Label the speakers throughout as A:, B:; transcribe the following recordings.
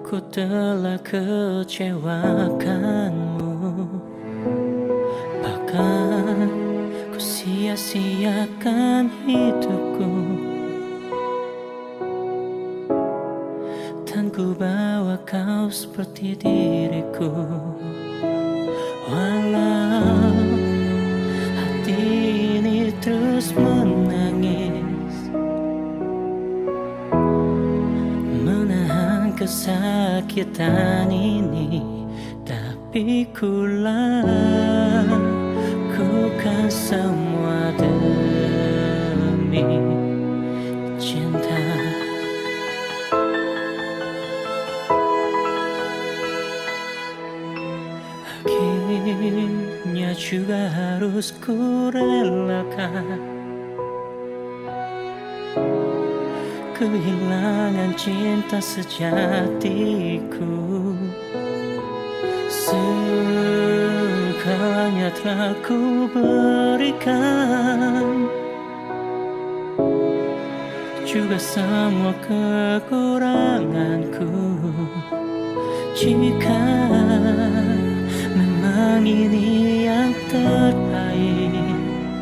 A: Ku telah kecewakanmu, bahkan ku sia-siakan hidupku, dan ku bawa kau seperti diriku. Walau hati ini terus menangis, menahan kesakitan ini, tapi ku lakukan semua demi cinta. Akhirnya juga harus ku relakan kehilangan cinta sejatiku. Segalanya telah ku berikan, juga semua kekuranganku. Jika memang ini yang terbaik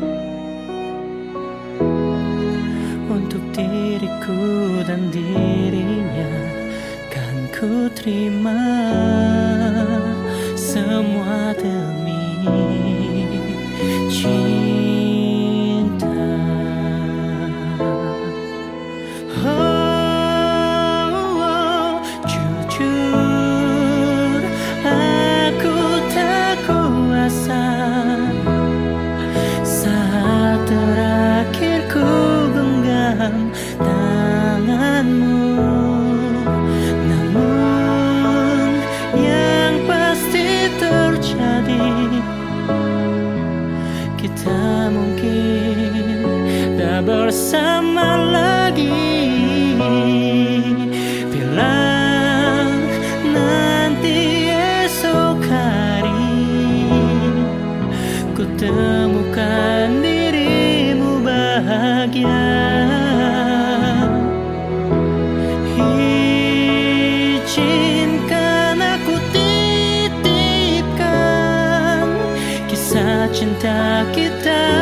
A: untuk diriku dan dirinya, kan ku terima semua demi cinta. Jujur aku tak kuasa saat terakhir ku genggam tanganmu. Namun yang pasti terjadi, kita mungkin tak bersama lagi. Bila nanti esok hari ku temukan dirimu bahagia, izinkan aku titipkan kisah cinta kita